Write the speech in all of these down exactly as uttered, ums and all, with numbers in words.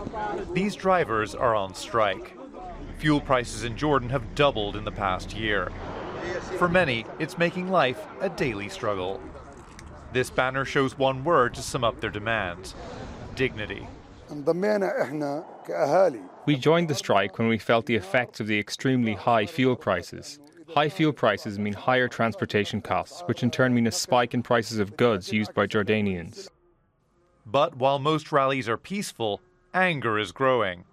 These drivers are on strike. Fuel prices in Jordan have doubled in the past year. For many, it's making life a daily struggle. This banner shows one word to sum up their demands: dignity. We joined the strike when we felt the effects of the extremely high fuel prices. High fuel prices mean higher transportation costs, which in turn mean a spike in prices of goods used by Jordanians. But while most rallies are peaceful, anger is growing.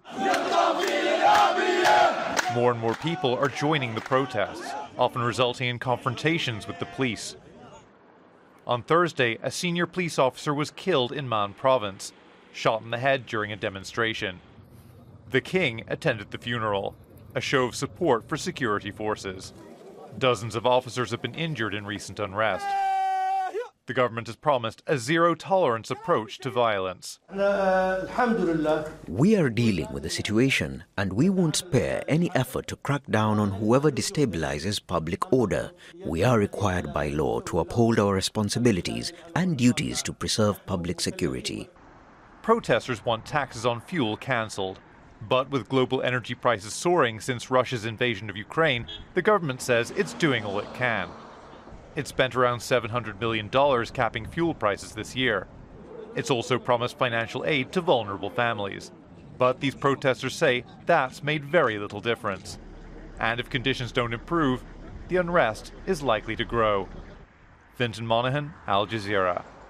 More and more people are joining the protests, often resulting in confrontations with the police. On Thursday, a senior police officer was killed in Man province, shot in the head during a demonstration. The king attended the funeral, a show of support for security forces. Dozens of officers have been injured in recent unrest. The government has promised a zero-tolerance approach to violence. We are dealing with the situation, and we won't spare any effort to crack down on whoever destabilizes public order. We are required by law to uphold our responsibilities and duties to preserve public security. Protesters want taxes on fuel cancelled. But with global energy prices soaring since Russia's invasion of Ukraine, the government says it's doing all it can. It spent around seven hundred million dollars capping fuel prices this year. It's also promised financial aid to vulnerable families. But these protesters say that's made very little difference. And if conditions don't improve, the unrest is likely to grow. Fintan Monaghan, Al Jazeera.